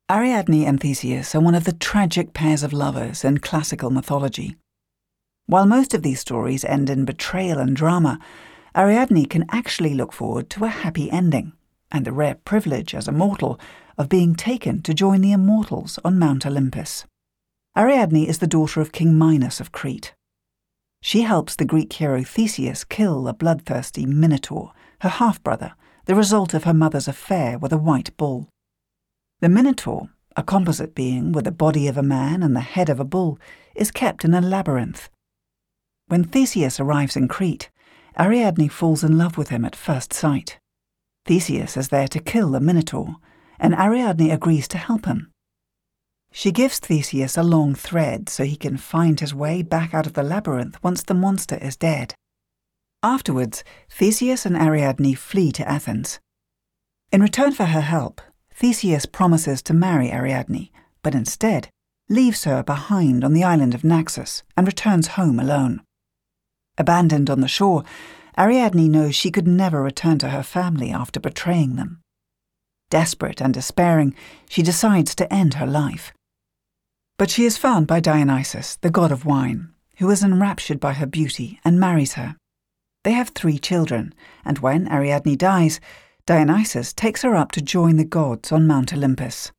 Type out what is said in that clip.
Ariadne and Theseus are one of the tragic pairs of lovers in classical mythology. While most of these stories end in betrayal and drama, Ariadne can actually look forward to a happy ending, and the rare privilege as a mortal of being taken to join the immortals on Mount Olympus. Ariadne is the daughter of King Minos of Crete. She helps the Greek hero Theseus kill a bloodthirsty Minotaur, her half-brother, the result of her mother's affair with a white bull. The Minotaur, a composite being with the body of a man and the head of a bull, is kept in a labyrinth. When Theseus arrives in Crete, Ariadne falls in love with him at first sight. Theseus is there to kill the Minotaur, and Ariadne agrees to help him. She gives Theseus a long thread so he can find his way back out of the labyrinth once the monster is dead. Afterwards, Theseus and Ariadne flee to Athens. In return for her help, Theseus promises to marry Ariadne, but instead leaves her behind on the island of Naxos and returns home alone. Abandoned on the shore, Ariadne knows she could never return to her family after betraying them. Desperate and despairing, she decides to end her life. But she is found by Dionysus, the god of wine, who is enraptured by her beauty and marries her. They have 3 children, and when Ariadne dies, Dionysus takes her up to join the gods on Mount Olympus.